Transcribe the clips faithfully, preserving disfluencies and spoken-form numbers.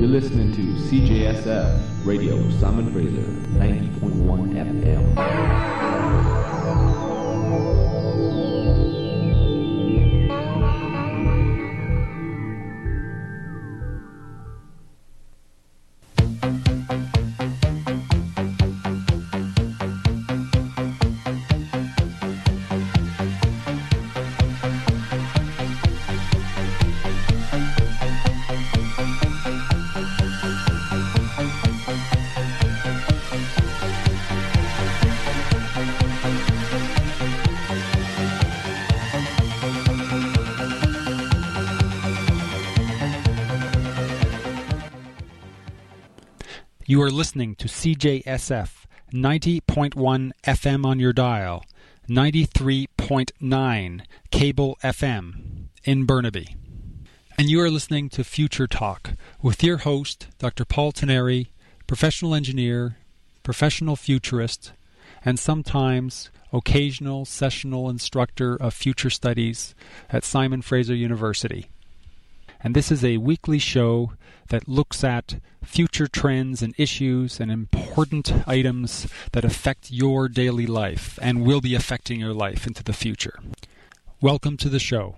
You're listening to C J S F Radio Simon Fraser, ninety point one F M. You are listening to C J S F, ninety point one F M on your dial, ninety-three point nine cable F M in Burnaby. And you are listening to Future Talk with your host, Doctor Paul Teneri, professional engineer, professional futurist, and sometimes occasional sessional instructor of future studies at Simon Fraser University. And this is a weekly show that looks at future trends and issues and important items that affect your daily life and will be affecting your life into the future. Welcome to the show.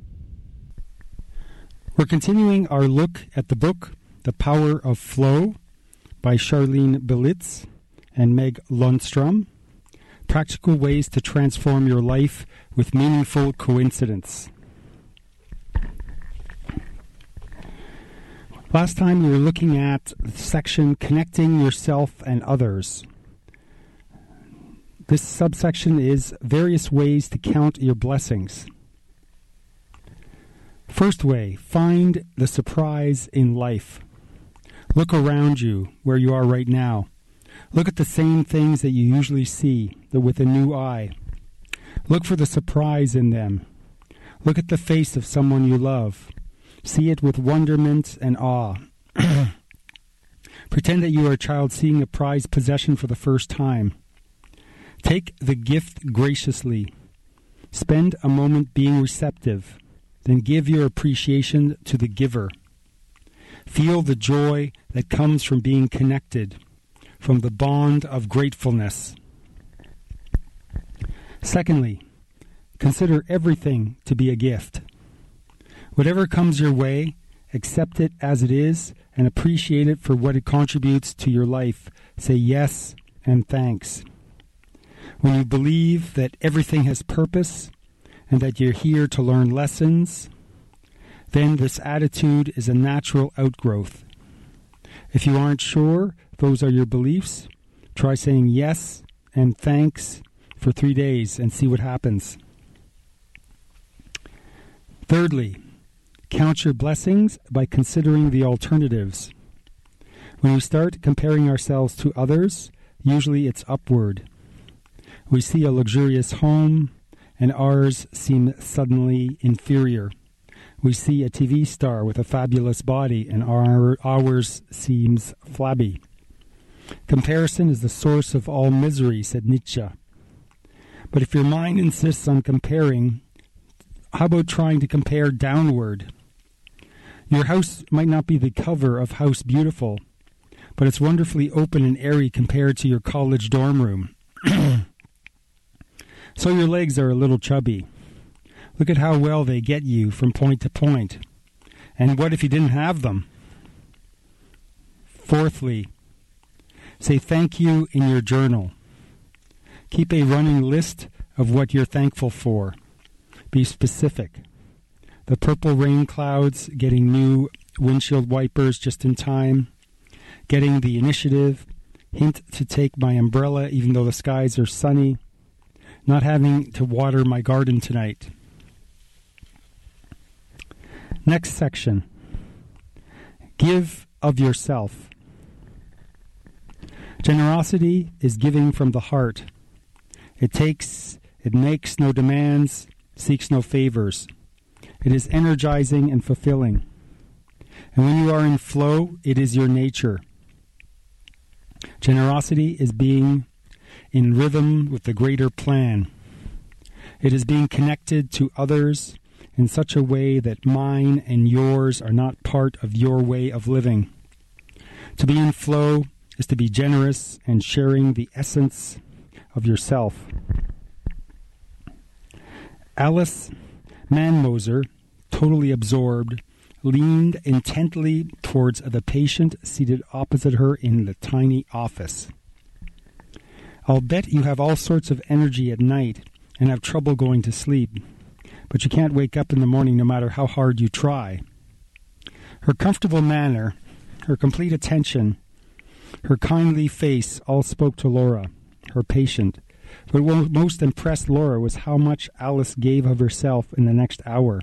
We're continuing our look at the book, The Power of Flow by Charlene Belitz and Meg Lundstrom. Practical ways to transform your life with meaningful coincidence. Last time we were looking at the section Connecting Yourself and Others. This subsection is various ways to count your blessings. First way, find the surprise in life. Look around you where you are right now. Look at the same things that you usually see, but with a new eye. Look for the surprise in them. Look at the face of someone you love. See it with wonderment and awe. Pretend that you are a child seeing a prized possession for the first time. Take the gift graciously. Spend a moment being receptive. Then give your appreciation to the giver. Feel the joy that comes from being connected, from the bond of gratefulness. Secondly, consider everything to be a gift. Whatever comes your way, accept it as it is and appreciate it for what it contributes to your life. Say yes and thanks. When you believe that everything has purpose and that you're here to learn lessons, then this attitude is a natural outgrowth. If you aren't sure those are your beliefs, try saying yes and thanks for three days and see what happens. Thirdly, count your blessings by considering the alternatives. When we start comparing ourselves to others, usually it's upward. We see a luxurious home, and ours seem suddenly inferior. We see a T V star with a fabulous body, and our, ours seems flabby. Comparison is the source of all misery, said Nietzsche. But if your mind insists on comparing, how about trying to compare downward? Your house might not be the cover of House Beautiful, but it's wonderfully open and airy compared to your college dorm room. So your legs are a little chubby. Look at how well they get you from point to point. And what if you didn't have them? Fourthly, say thank you in your journal. Keep a running list of what you're thankful for. Be specific. The purple rain clouds, getting new windshield wipers just in time, getting the initiative, hint to take my umbrella even though the skies are sunny, not having to water my garden tonight. Next section. Give of yourself. Generosity is giving from the heart. It takes, it makes no demands, seeks no favors. It is energizing and fulfilling. And when you are in flow, it is your nature. Generosity is being in rhythm with the greater plan. It is being connected to others in such a way that mine and yours are not part of your way of living. To be in flow is to be generous and sharing the essence of yourself. Alice Manmoser, totally absorbed, leaned intently towards the patient seated opposite her in the tiny office. I'll bet you have all sorts of energy at night and have trouble going to sleep, but you can't wake up in the morning no matter how hard you try. Her comfortable manner, her complete attention, her kindly face all spoke to Laura, her patient. But what most impressed Laura was how much Alice gave of herself in the next hour.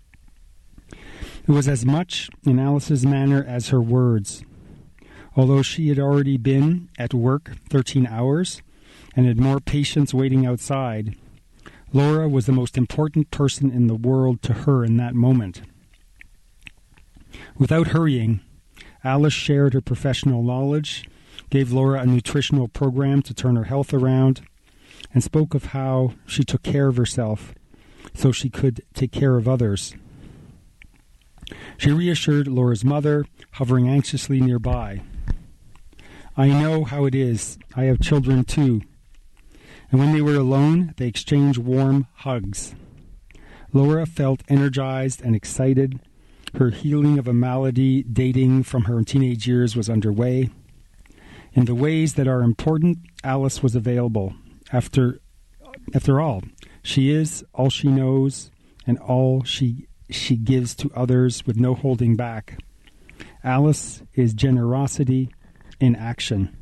It was as much in Alice's manner as her words. Although she had already been at work thirteen hours and had more patients waiting outside, Laura was the most important person in the world to her in that moment. Without hurrying, Alice shared her professional knowledge, gave Laura a nutritional program to turn her health around, and spoke of how she took care of herself so she could take care of others. She reassured Laura's mother, hovering anxiously nearby. I know how it is. I have children too. And when they were alone, they exchanged warm hugs. Laura felt energized and excited. Her healing of a malady dating from her teenage years was underway. In the ways that are important, Alice was available. After, after all, she is all she knows and all she she gives to others with no holding back. Alice is generosity in action.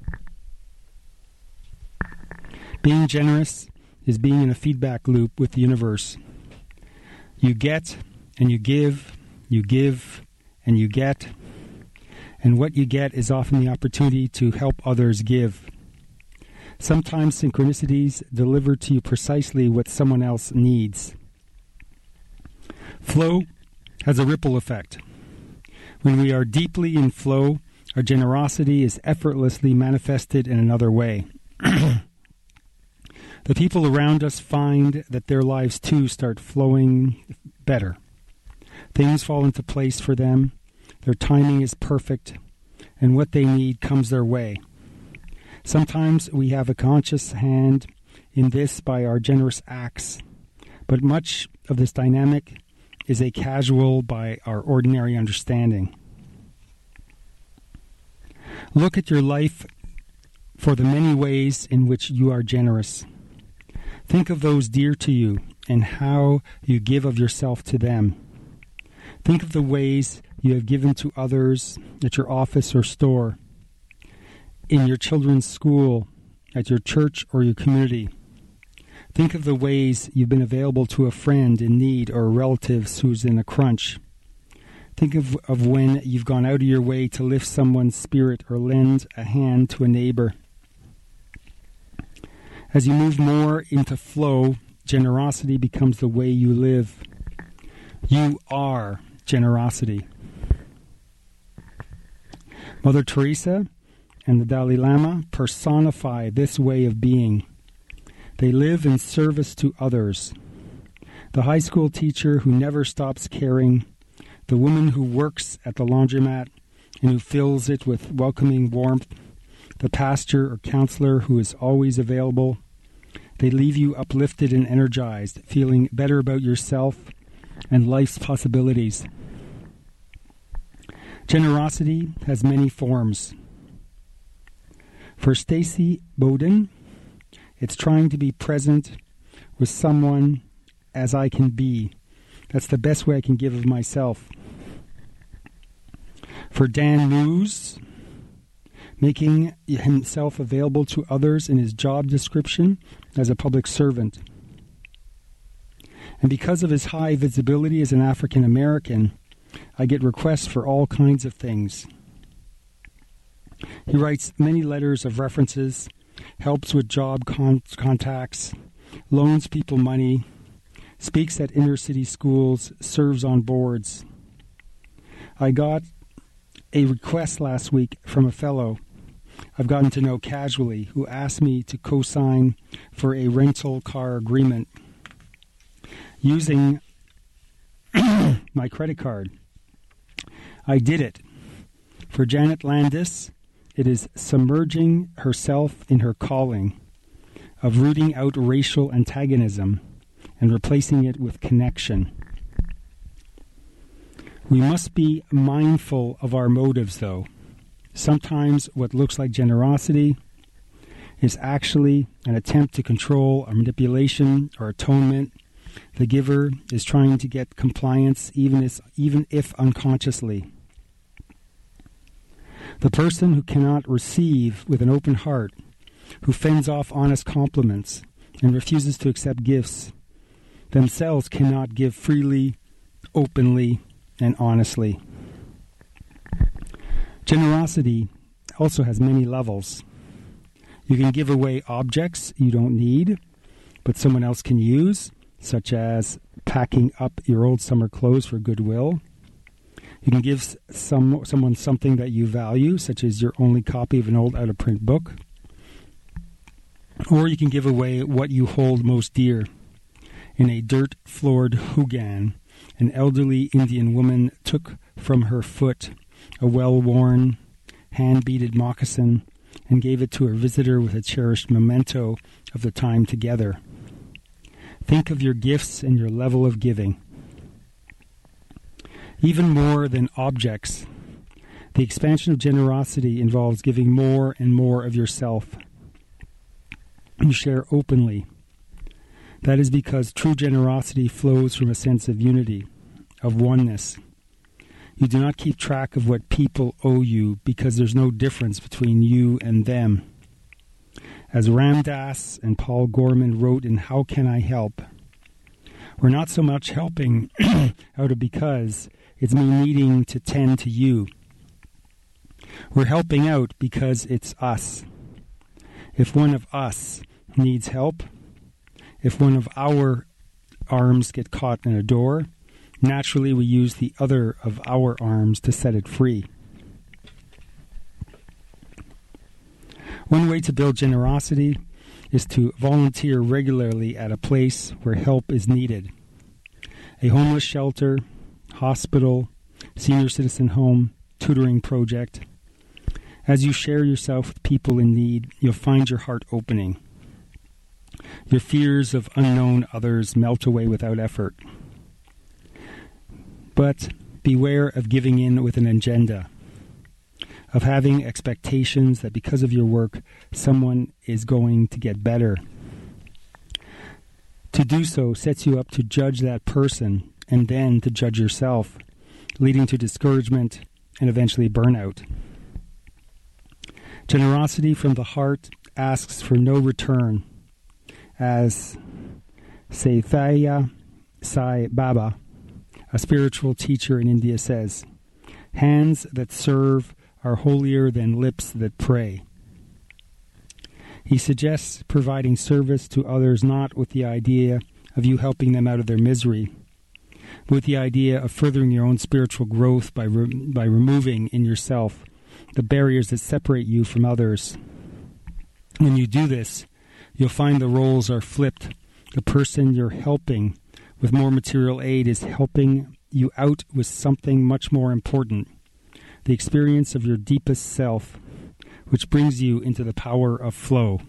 Being generous is being in a feedback loop with the universe. You get and you give, you give and you get, and what you get is often the opportunity to help others give. Sometimes synchronicities deliver to you precisely what someone else needs. Flow has a ripple effect. When we are deeply in flow, our generosity is effortlessly manifested in another way. The people around us find that their lives too start flowing better. Things fall into place for them, their timing is perfect, and what they need comes their way. Sometimes we have a conscious hand in this by our generous acts, but much of this dynamic is a casual by our ordinary understanding. Look at your life for the many ways in which you are generous. Think of those dear to you and how you give of yourself to them. Think of the ways you have given to others at your office or store, in your children's school, at your church or your community. Think of the ways you've been available to a friend in need or a relative who's in a crunch. Think of, of when you've gone out of your way to lift someone's spirit or lend a hand to a neighbor. As you move more into flow, generosity becomes the way you live. You are generosity. Mother Teresa and the Dalai Lama personify this way of being. They live in service to others. The high school teacher who never stops caring, the woman who works at the laundromat and who fills it with welcoming warmth, the pastor or counselor who is always available. They leave you uplifted and energized, feeling better about yourself and life's possibilities. Generosity has many forms. For Stacy Bowden, it's trying to be present with someone as I can be. That's the best way I can give of myself. For Dan News, making himself available to others in his job description as a public servant. And because of his high visibility as an African American, I get requests for all kinds of things. He writes many letters of references, helps with job con- contacts, loans people money, speaks at inner city schools, serves on boards. I got a request last week from a fellow I've gotten to know casually who asked me to co-sign for a rental car agreement using my credit card. I did it. For Janet Landis, It is submerging herself in her calling of rooting out racial antagonism and replacing it with connection. We must be mindful of our motives, though. Sometimes what looks like generosity is actually an attempt to control or manipulation or atonement. The giver is trying to get compliance, even if, even if unconsciously. The person who cannot receive with an open heart, who fends off honest compliments and refuses to accept gifts, themselves cannot give freely, openly, and honestly. Generosity also has many levels. You can give away objects you don't need, but someone else can use, such as packing up your old summer clothes for goodwill. You can give some someone something that you value, such as your only copy of an old out-of-print book. Or you can give away what you hold most dear. In a dirt-floored Hugan, an elderly Indian woman took from her foot a well-worn, hand-beaded moccasin and gave it to her visitor with a cherished memento of the time together. Think of your gifts and your level of giving. Even more than objects, the expansion of generosity involves giving more and more of yourself. You share openly. That is because true generosity flows from a sense of unity, of oneness. You do not keep track of what people owe you because there's no difference between you and them. As Ram Dass and Paul Gorman wrote in How Can I Help? We're not so much helping out of because it's me needing to tend to you. We're helping out because it's us. If one of us needs help, if one of our arms get caught in a door, naturally we use the other of our arms to set it free. One way to build generosity is to volunteer regularly at a place where help is needed. A homeless shelter, hospital, senior citizen home, tutoring project. As you share yourself with people in need, you'll find your heart opening. Your fears of unknown others melt away without effort. But beware of giving in with an agenda, of having expectations that because of your work, someone is going to get better. To do so sets you up to judge that person and then to judge yourself, leading to discouragement and eventually burnout. Generosity from the heart asks for no return, as Sathya Sai Baba, a spiritual teacher in India, says, "Hands that serve are holier than lips that pray." He suggests providing service to others not with the idea of you helping them out of their misery, but with the idea of furthering your own spiritual growth by re- by removing in yourself the barriers that separate you from others. When you do this, you'll find the roles are flipped. The person you're helping with more material aid is helping you out with something much more important, the experience of your deepest self, which brings you into the power of flow.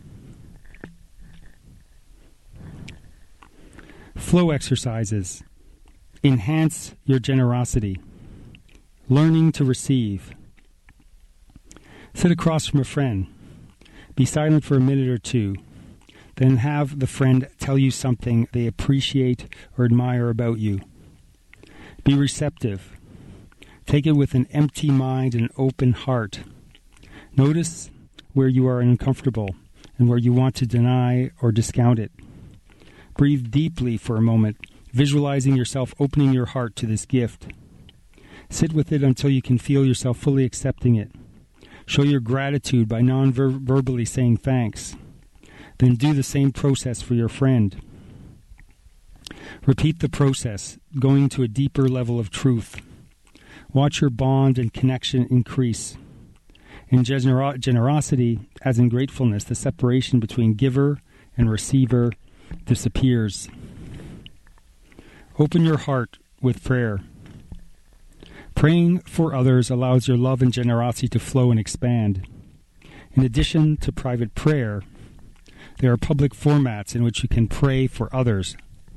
Flow exercises. Enhance your generosity. Learning to receive. Sit across from a friend. Be silent for a minute or two. Then have the friend tell you something they appreciate or admire about you. Be receptive. Take it with an empty mind and an open heart. Notice where you are uncomfortable and where you want to deny or discount it. Breathe deeply for a moment, visualizing yourself opening your heart to this gift. Sit with it until you can feel yourself fully accepting it. Show your gratitude by non-verbally saying thanks. Then do the same process for your friend. Repeat the process, going to a deeper level of truth. Watch your bond and connection increase. In gener- generosity, as in gratefulness, the separation between giver and receiver disappears. Open your heart with prayer. Praying for others allows your love and generosity to flow and expand. In addition to private prayer, there are public formats in which you can pray for others.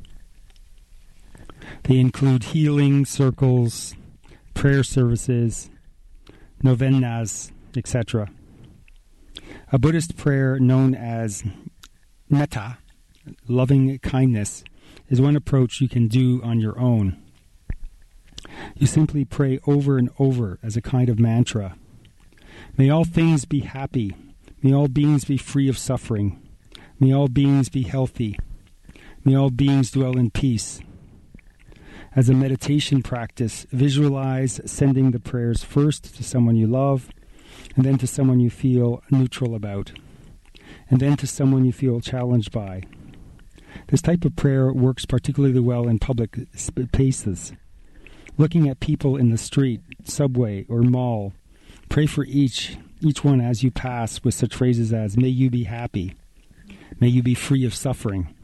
They include healing circles, prayer services, novenas, et cetera. A Buddhist prayer known as metta, loving kindness, is one approach you can do on your own. You simply pray over and over as a kind of mantra. May all things be happy. May all beings be free of suffering. May all beings be healthy. May all beings dwell in peace. As a meditation practice, visualize sending the prayers first to someone you love, and then to someone you feel neutral about, and then to someone you feel challenged by. This type of prayer works particularly well in public spaces. Looking at people in the street, subway, or mall, pray for each, each one as you pass with such phrases as, may you be happy, may you be free of suffering.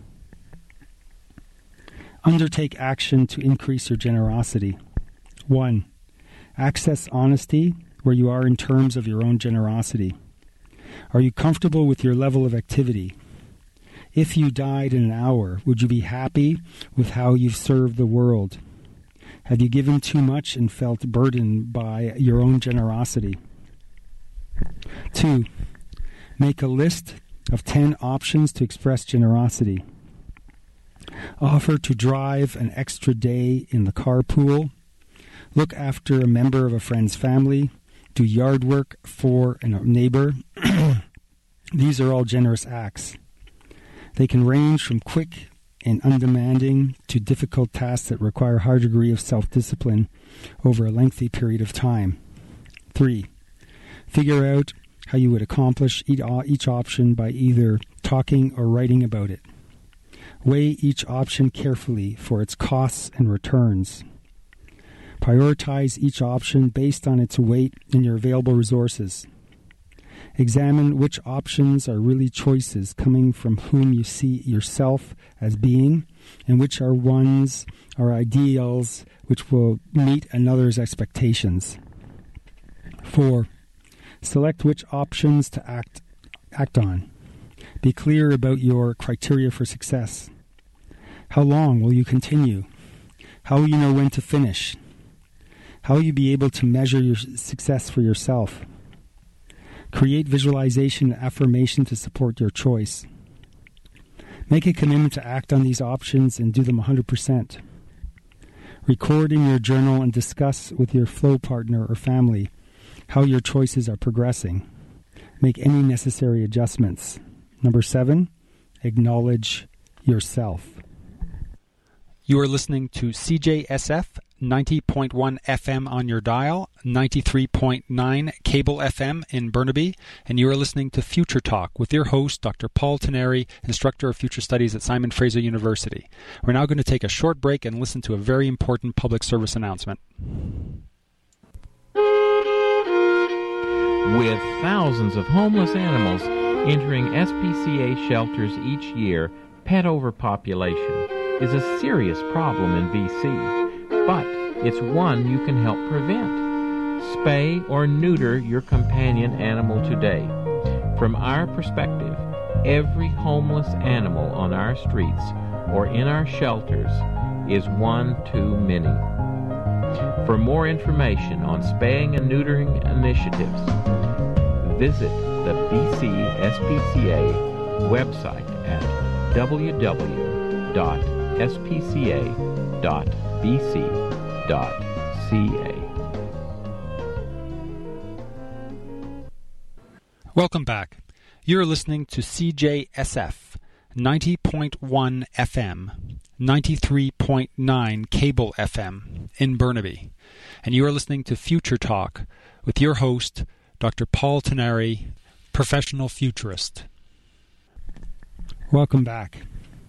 Undertake action to increase your generosity. One, access honesty where you are in terms of your own generosity. Are you comfortable with your level of activity? If you died in an hour, would you be happy with how you've served the world? Have you given too much and felt burdened by your own generosity? Two, make a list of ten options to express generosity. Offer to drive an extra day in the carpool. Look after a member of a friend's family. Do yard work for a neighbor. These are all generous acts. They can range from quick and undemanding to difficult tasks that require a high degree of self-discipline over a lengthy period of time. Three, figure out how you would accomplish each option by either talking or writing about it. Weigh each option carefully for its costs and returns. Prioritize each option based on its weight and your available resources. Examine which options are really choices coming from whom you see yourself as being, and which are ones are ideals which will meet another's expectations. Four, select which options to act act on. Be clear about your criteria for success. How long will you continue? How will you know when to finish? How will you be able to measure your success for yourself? Create visualization and affirmation to support your choice. Make a commitment to act on these options and do them one hundred percent. Record in your journal and discuss with your flow partner or family how your choices are progressing. Make any necessary adjustments. Number seven, acknowledge yourself. You are listening to C J S F ninety point one F M on your dial, ninety-three point nine Cable F M in Burnaby, and you are listening to Future Talk with your host, Doctor Paul Tenneri, Instructor of Future Studies at Simon Fraser University. We're now going to take a short break and listen to a very important public service announcement. With thousands of homeless animals entering S P C A shelters each year, pet overpopulation is a serious problem in B C, but it's one you can help prevent. Spay or neuter your companion animal today. From our perspective, every homeless animal on our streets or in our shelters is one too many. For more information on spaying and neutering initiatives, visit the B C S P C A website at w w w dot s p c a dot b c dot c a. Welcome back. You're listening to C J S F ninety point one F M, ninety-three point nine Cable F M in Burnaby, and you are listening to Future Talk with your host, Doctor Paul Tenneri, professional futurist. Welcome back.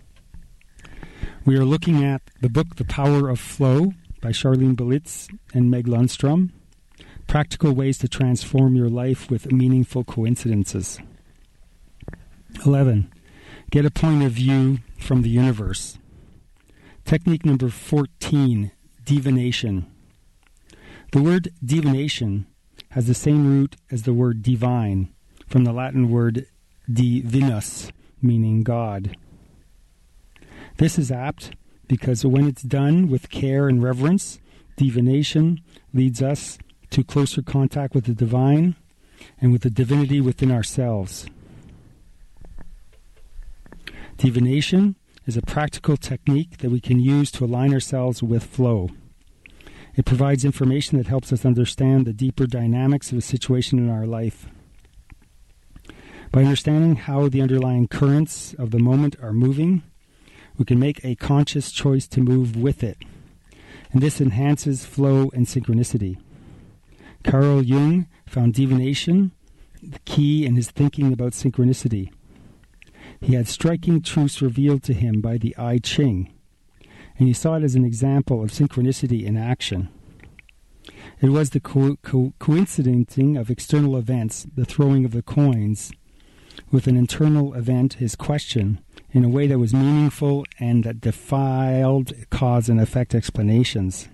We are looking at the book The Power of Flow by Charlene Belitz and Meg Lundstrom, practical ways to transform your life with meaningful coincidences. eleven. Get a point of view from the universe. Technique number fourteen, divination. The word divination has the same root as the word divine, from the Latin word divinus, meaning God. This is apt because when it's done with care and reverence, divination leads us to closer contact with the divine and with the divinity within ourselves. Divination is a practical technique that we can use to align ourselves with flow. It provides information that helps us understand the deeper dynamics of a situation in our life. By understanding how the underlying currents of the moment are moving, we can make a conscious choice to move with it, and this enhances flow and synchronicity. Carl Jung found divination the key in his thinking about synchronicity. He had striking truths revealed to him by the I Ching, and he saw it as an example of synchronicity in action. It was the co- co- coincidencing of external events, the throwing of the coins, with an internal event, his question, in a way that was meaningful and that defied cause and effect explanations.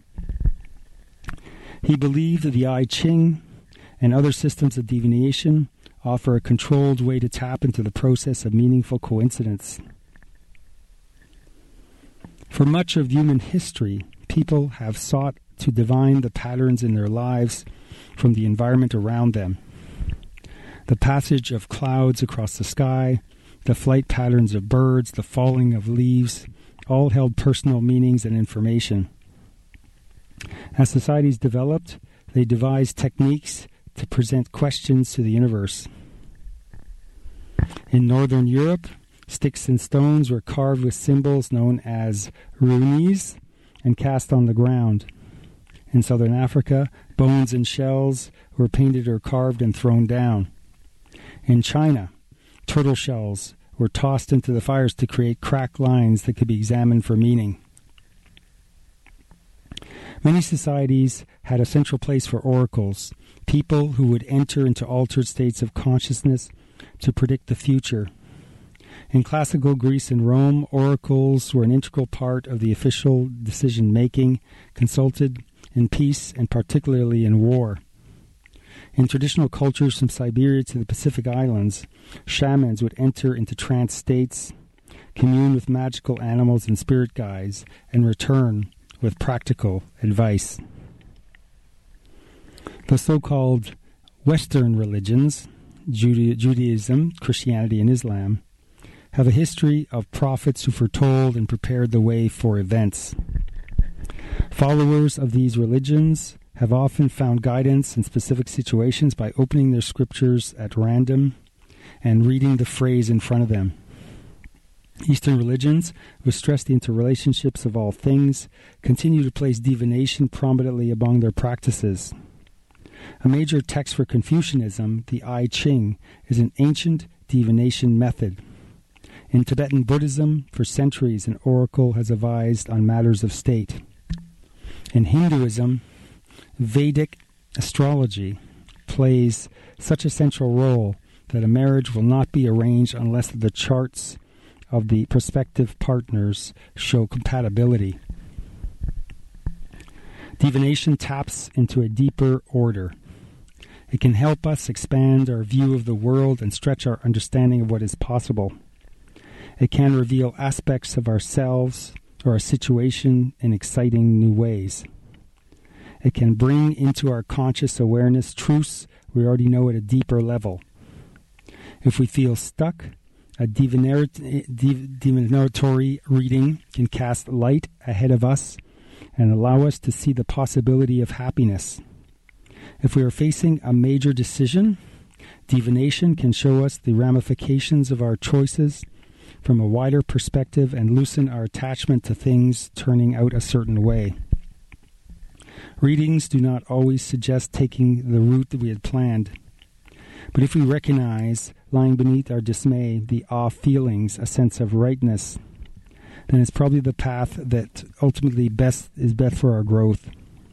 He believed that the I Ching and other systems of divination offer a controlled way to tap into the process of meaningful coincidence. For much of human history, people have sought to divine the patterns in their lives from the environment around them. The passage of clouds across the sky, the flight patterns of birds, the falling of leaves, all held personal meanings and information. As societies developed, they devised techniques to present questions to the universe. In Northern Europe, sticks and stones were carved with symbols known as runes and cast on the ground. In Southern Africa, bones and shells were painted or carved and thrown down. In China, turtle shells were tossed into the fires to create cracked lines that could be examined for meaning. Many societies had a central place for oracles, people who would enter into altered states of consciousness to predict the future. In classical Greece and Rome, oracles were an integral part of the official decision-making, consulted in peace and particularly in war. In traditional cultures from Siberia to the Pacific Islands, shamans would enter into trance states, commune with magical animals and spirit guides, and return with practical advice. The so-called Western religions, Juda- Judaism, Christianity, and Islam, have a history of prophets who foretold and prepared the way for events. Followers of these religions have often found guidance in specific situations by opening their scriptures at random and reading the phrase in front of them. Eastern religions, which stress the interrelationships of all things, continue to place divination prominently among their practices. A major text for Confucianism, the I Ching, is an ancient divination method. In Tibetan Buddhism, for centuries, an oracle has advised on matters of state. In Hinduism, Vedic astrology plays such a central role that a marriage will not be arranged unless the charts of the prospective partners show compatibility. Divination taps into a deeper order. It can help us expand our view of the world and stretch our understanding of what is possible. It can reveal aspects of ourselves or our situation in exciting new ways. It can bring into our conscious awareness truths we already know at a deeper level. If we feel stuck, a divinatory reading can cast light ahead of us and allow us to see the possibility of happiness. If we are facing a major decision, divination can show us the ramifications of our choices from a wider perspective and loosen our attachment to things turning out a certain way. Readings do not always suggest taking the route that we had planned. But if we recognize, lying beneath our dismay, the awe feelings, a sense of rightness, then it's probably the path that ultimately best is best for our growth.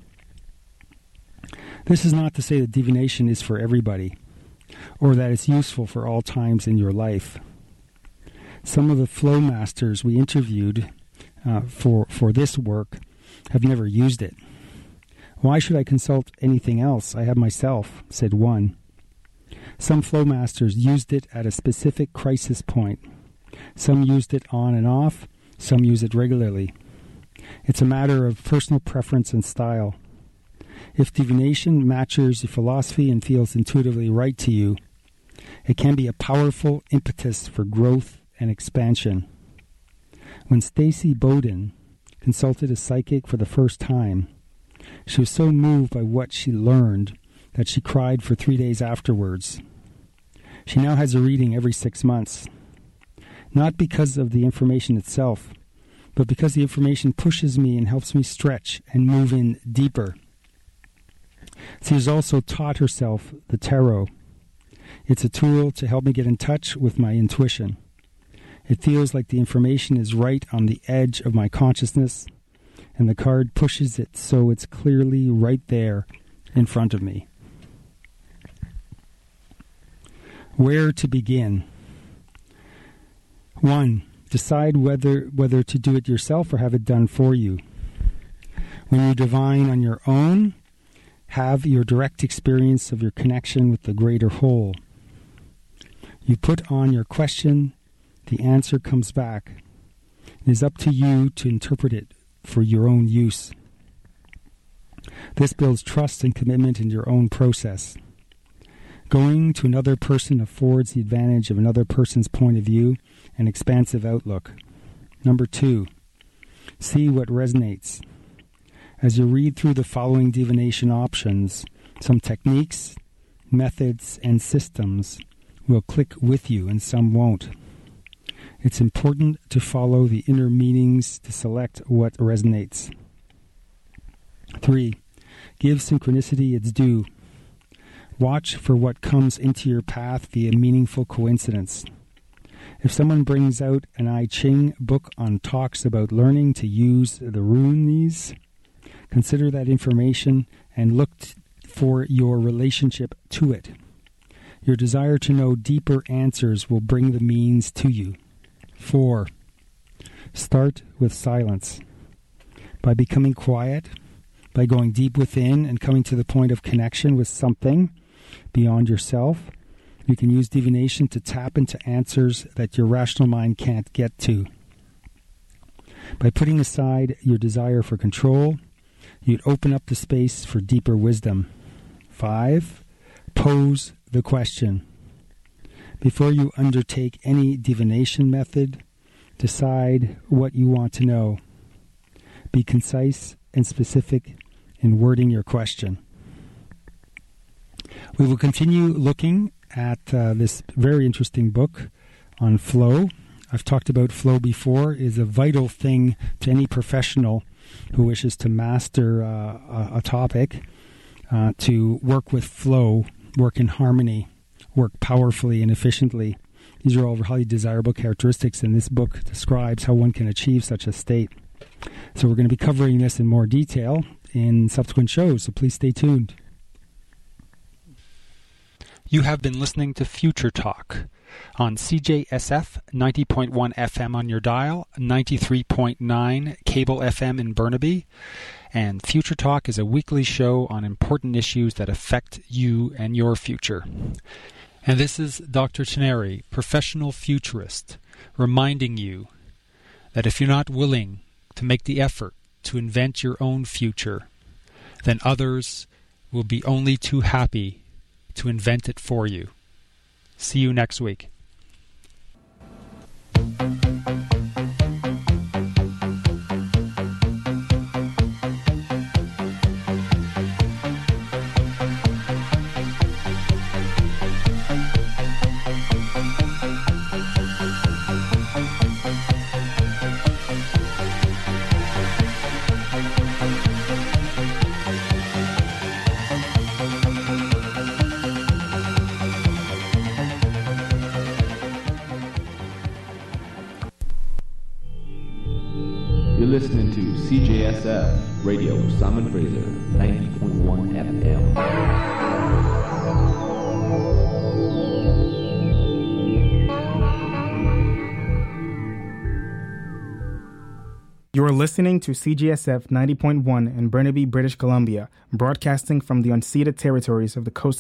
This is not to say that divination is for everybody, or that it's useful for all times in your life. Some of the flow masters we interviewed uh, for, for this work have never used it. Why should I consult anything else? I have myself, said one. Some flow masters used it at a specific crisis point. Some used it on and off. Some use it regularly. It's a matter of personal preference and style. If divination matches your philosophy and feels intuitively right to you, it can be a powerful impetus for growth and expansion. When Stacy Bowden consulted a psychic for the first time, she was so moved by what she learned that she cried for three days afterwards. She now has a reading every six months, not because of the information itself, but because the information pushes me and helps me stretch and move in deeper. She has also taught herself the tarot. It's a tool to help me get in touch with my intuition. It feels like the information is right on the edge of my consciousness, and the card pushes it so it's clearly right there in front of me. Where to begin? One, decide whether whether to do it yourself or have it done for you. When you divine on your own, have your direct experience of your connection with the greater whole. You put on your question, the answer comes back. It is up to you to interpret it for your own use. This builds trust and commitment in your own process. Going to another person affords the advantage of another person's point of view and expansive outlook. Number two, see what resonates. As you read through the following divination options, some techniques, methods, and systems will click with you and some won't. It's important to follow the inner meanings to select what resonates. Three, give synchronicity its due. Watch for what comes into your path via meaningful coincidence. If someone brings out an I Ching book on talks about learning to use the runes, consider that information and look t- for your relationship to it. Your desire to know deeper answers will bring the means to you. Four, start with silence. By becoming quiet, by going deep within and coming to the point of connection with something beyond yourself, you can use divination to tap into answers that your rational mind can't get to. By putting aside your desire for control, you'd open up the space for deeper wisdom. Five, pose the question. Before you undertake any divination method, decide what you want to know. Be concise and specific in wording your question. We will continue looking at uh, this very interesting book on flow. I've talked about flow before. It is a vital thing to any professional who wishes to master uh, a, a topic, uh, to work with flow, work in harmony, work powerfully and efficiently. These are all highly desirable characteristics, and this book describes how one can achieve such a state. So we're going to be covering this in more detail in subsequent shows, so please stay tuned. You have been listening to Future Talk on C J S F ninety point one F M on your dial, ninety-three point nine cable F M in Burnaby. And Future Talk is a weekly show on important issues that affect you and your future. And this is Doctor Teneri, professional futurist, reminding you that if you're not willing to make the effort to invent your own future, then others will be only too happy to invent it for you. See you next week. You're listening to C J S F Radio Simon Fraser, ninety point one F M. You are listening to C G S F ninety point one in Burnaby, British Columbia, broadcasting from the unceded territories of the Coast